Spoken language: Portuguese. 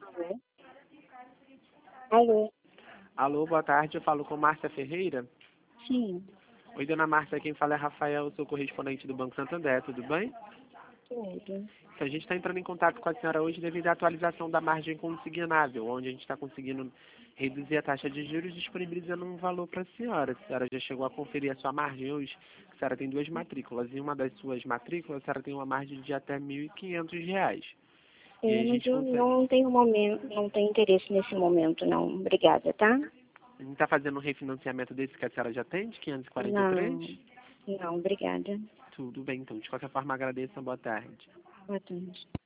Alô? Alô? Alô, boa tarde, eu falo com Márcia Ferreira. Sim, Oi, dona Márcia, quem fala é Rafael, eu sou correspondente do Banco Santander, tudo bem? tudo. Então, a gente está entrando em contato com a senhora hoje devido à atualização da margem consignável, onde a gente está conseguindo reduzir a taxa de juros, disponibilizando um valor para a senhora. A senhora já chegou a conferir a sua margem hoje? A senhora tem duas matrículas. Em uma das suas matrículas, a senhora tem uma margem de até R$ 1.500. E aí É, a mas gente eu consegue. não tenho momento, não tenho interesse nesse momento, não. Obrigada, tá? A gente está fazendo um refinanciamento desse que a senhora já tem, de 543? Não, não, obrigada. Tudo bem, então. De qualquer forma, agradeço. Boa tarde. Boa tarde.